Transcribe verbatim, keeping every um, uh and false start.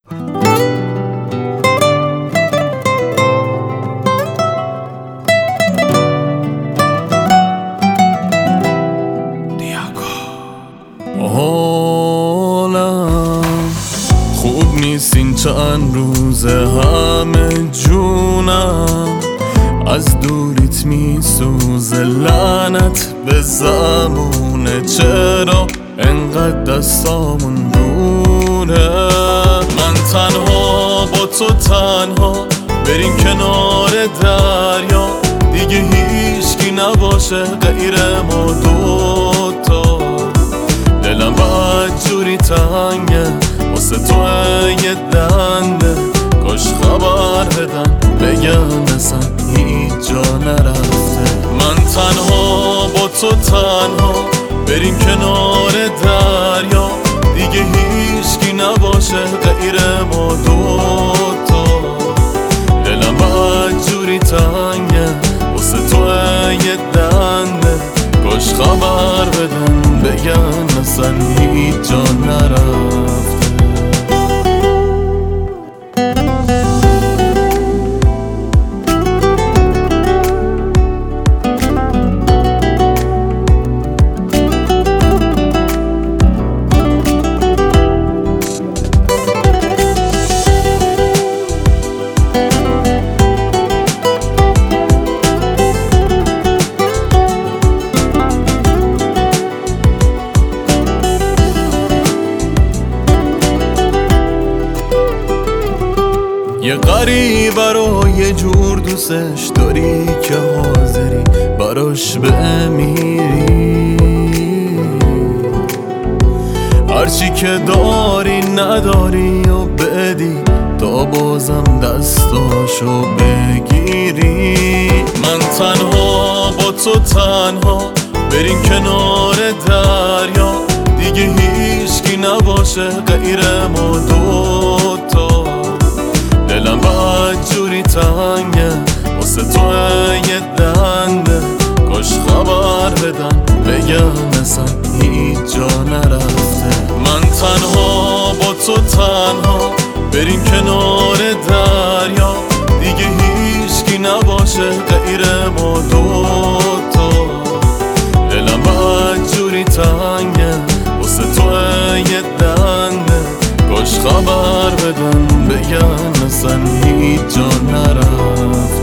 حالم خوب نیست این چند روزه، همه جونم از دوریت میسوزه. لعنت به زمونه، چرا انقدر دستامون دوره؟ من تنها با تو تنها بریم کنار دریا، دیگه هیچکی نباشه غیر ما دوتا. دلم بد جوری تنگه واسه تو یه دنده، کاش خبر بدن بگن اصلا هیچ جا نرفته. من تنها با تو تنها بریم کنار دریا، دیگه هیچکی نباشه غیر ما دوتا. دلم بد جوری تنگه واسه تو یه دنده، کاش خبر بدن بگن اصلا هیچ جا نرفته. یه غریبه رو یه جور دوستش داری که حاضری براش بمیری، هرچی که داری نداری و بدی تا بازم دستاشو بگیری. من تنها با تو تنها بریم کنار دریا، دیگه هیچکی نباشه غیر ما دوتا. دلم بد جوری تنگه واسه تو یه دنده، کاش خبر بدن بگن اصلا هیچ جا نرفته. من تنها با تو تنها بریم کنار دریا، دیگه هیچکی نباشه غیر ما دوتا. دلم بد جوری تنگه واسه تو یه دنده، کاش خبر بدن بگن اصلا هیچ جا نرفت.